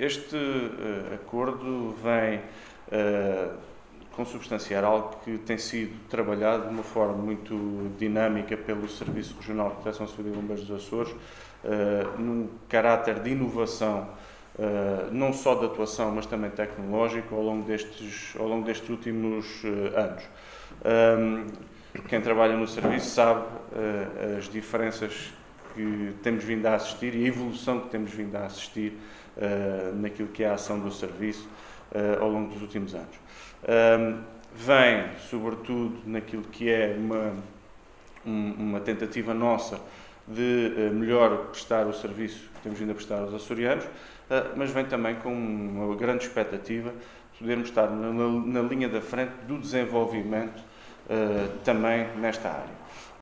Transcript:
Este acordo vem consubstanciar algo que tem sido trabalhado de uma forma muito dinâmica pelo Serviço Regional de Proteção Civil e Bombeiros dos Açores, num caráter de inovação, não só de atuação, mas também tecnológico, ao longo destes últimos anos. Quem trabalha no serviço sabe as diferenças que temos vindo a assistir e a evolução que temos vindo a assistir naquilo que é a ação do serviço ao longo dos últimos anos. Vem, sobretudo, naquilo que é uma tentativa nossa de melhor prestar o serviço que temos vindo a prestar aos açorianos, mas vem também com uma grande expectativa de podermos estar na linha da frente do desenvolvimento também nesta área.